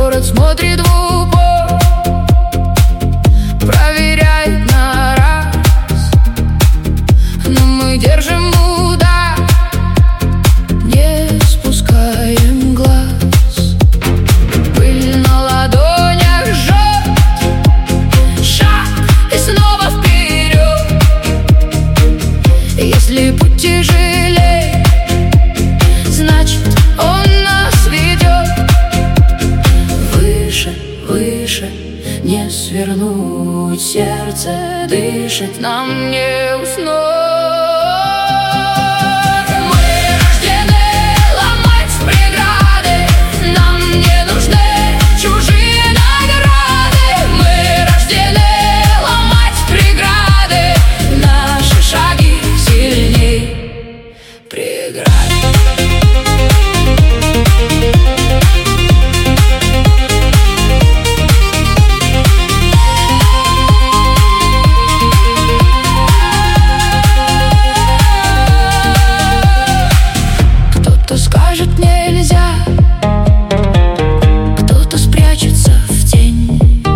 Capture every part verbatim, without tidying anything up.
Город смотрит в упор, проверяет на раз, но мы держим удар, не спускаем глаз. Пыль на ладонях жжет, шаг и снова вперед. Если путь тяжелей, значит он нас ведет. Выше, выше, не свернуть, сердце дышит, нам не уснуть. Скажет нельзя, кто-то спрячется в тень,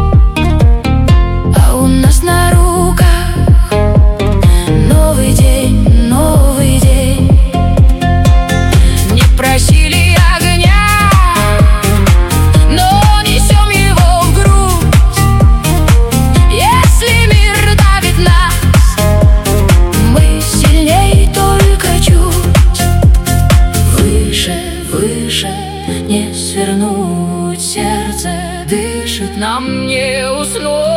а у нас на руках новый день, новый день. Не просили огня, но несем его в грудь. Если мир давит нас, мы сильней только чуть. Выше, не свернуть, сердце дышит, нам не уснуть.